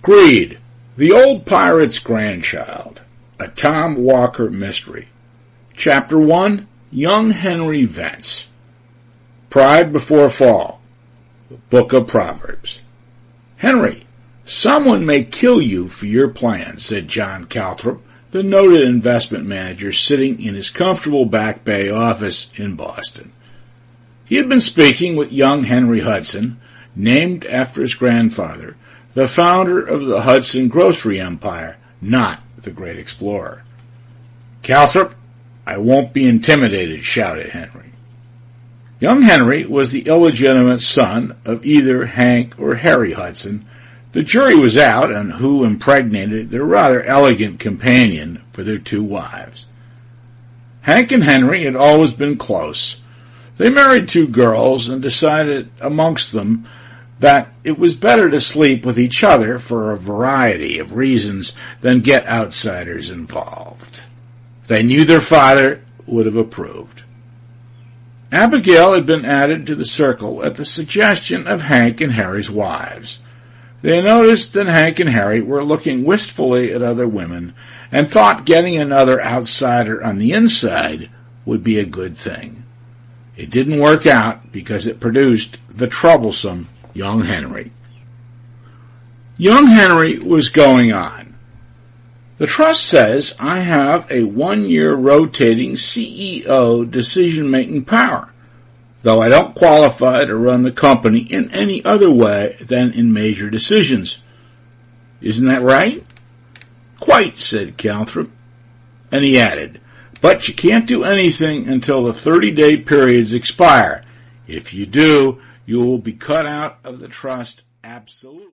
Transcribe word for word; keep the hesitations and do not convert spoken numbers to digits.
Greed, the Old Pirate's Grandchild, a Tom Walker mystery. Chapter one, Young Henry Vence. Pride Before Fall, the Book of Proverbs. Henry, someone may kill you for your plans, said John Calthrop, the noted investment manager sitting in his comfortable Back Bay office in Boston. He had been speaking with young Henry Hudson, named after his grandfather, the founder of the Hudson grocery empire, not the great explorer. "Calthrop, I won't be intimidated," shouted Henry. Young Henry was the illegitimate son of either Hank or Harry Hudson. The jury was out on who impregnated their rather elegant companion for their two wives. Hank and Henry had always been close. They married two girls and decided amongst them that it was better to sleep with each other for a variety of reasons than get outsiders involved. They knew their father would have approved. Abigail had been added to the circle at the suggestion of Hank and Harry's wives. They noticed that Hank and Harry were looking wistfully at other women and thought getting another outsider on the inside would be a good thing. It didn't work out because it produced the troublesome young Henry. Young Henry was going on. "The trust says I have a one-year rotating C E O decision-making power, though I don't qualify to run the company in any other way than in major decisions. Isn't that right?" "Quite," said Calthrop. And he added, "But you can't do anything until the thirty-day periods expire. If you do, you will be cut out of the trust absolutely."